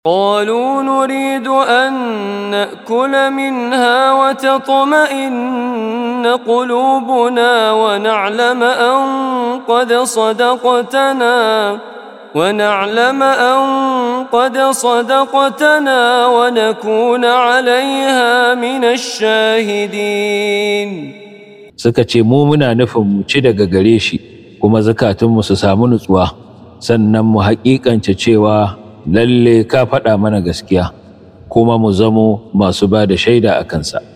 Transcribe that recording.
قالوا نريد أن نأكل منها وتطمئن قلوبنا ونعلم أن قد صدقتنا ونكون عليها من الشاهدين. suka ce mu muna nufin mu ci daga gare shi kuma zakatunmu su samu nutsuwa, sannan mu haƙiƙance cewa lalle ka faɗa mana gaskiya kuma mu zamo masu ba da shaida a kansa.